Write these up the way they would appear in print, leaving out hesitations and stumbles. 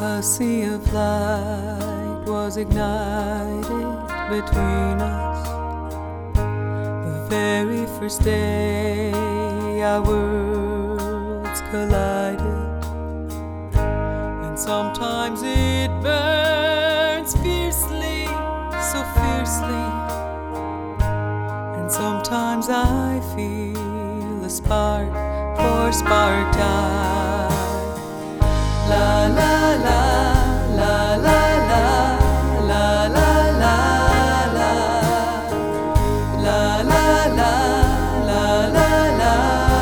A sea of light was ignited between us. The very first day our worlds collided. And sometimes it burns fiercely, so fiercely. And sometimes I feel a spark for spark time. La la la la la la la la la la la la la la la.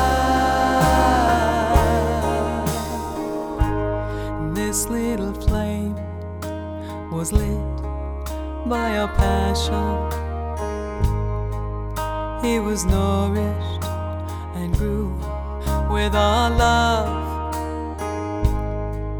This little flame was lit by a passion. It was nourished and grew with our love